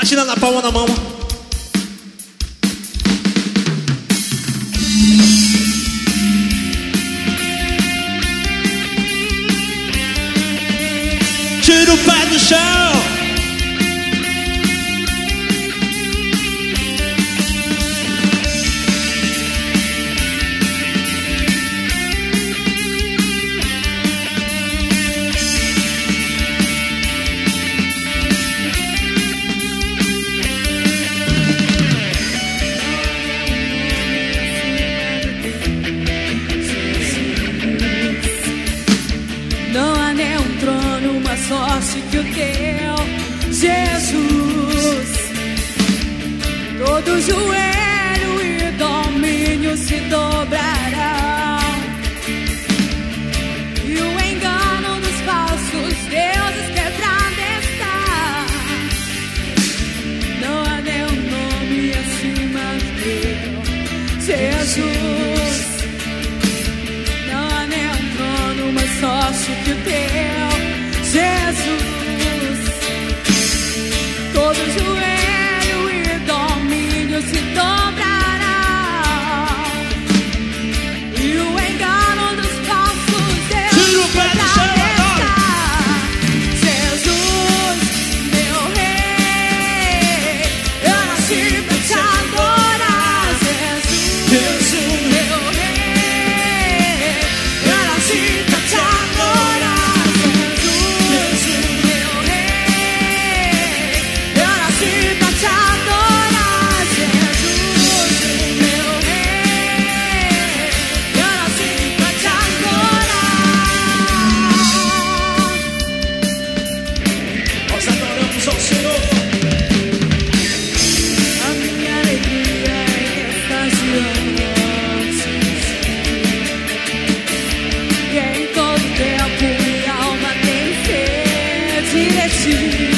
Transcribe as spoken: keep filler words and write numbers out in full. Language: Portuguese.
Batida na palma da mão. Tira o pé do chão. Sorte que o teu Jesus, todo joelho e domínio se dobrarão, e o engano dos falsos deuses quebrado está. Não há nenhum nome acima do teu Jesus. Não há nenhum trono mais sorte que o teu Jesus, todo joelho e domínio se dobrará, e o engano dos falsos deuses quebrará. Jesus, meu rei, eu nasci pra te adorar. Jesus, Jesus, meu rei, eu nasci pra te adorar. Sim.